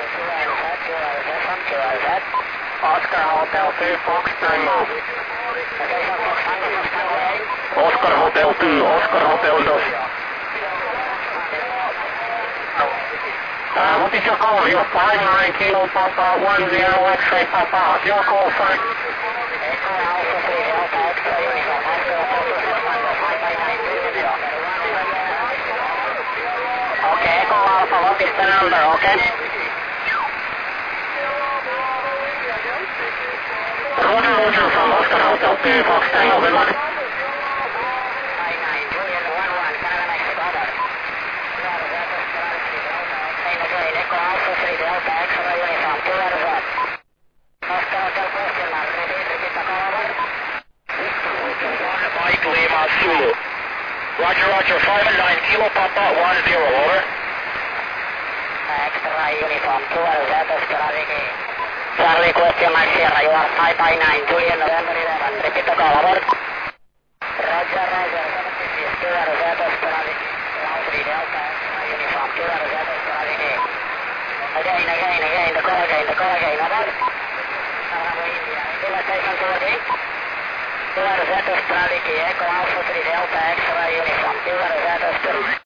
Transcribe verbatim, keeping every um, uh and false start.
Oscar Hotel two, Fox three. Oscar Hotel two, Oscar Hotel two. Uh, what is your call? Your five nine Kilo Papa one zero X-ray Papa. Your call sign? Okay, Echo Alpha, what is the number, okay? Roger, Roger, from Oscar Hotel two, Fox three, over, look. Mike Lima Zulu. Roger, Roger, five and nine Kilo Papa one zero, over. Extra uniform, two Zeta Strategy. Charlie question mark Sierra, you are five by nine, Julian November eleven, repeat the call, over. Roger, Roger, two Zeta Strategy. Ground three Delta, extra uniform, two Zeta Strategy. Again, again, again, the call again, the call again, over. Bravo India, India station two again. two Zeta Strategy, Echo Alpha three Delta, extra uniform, two Zeta Strategy.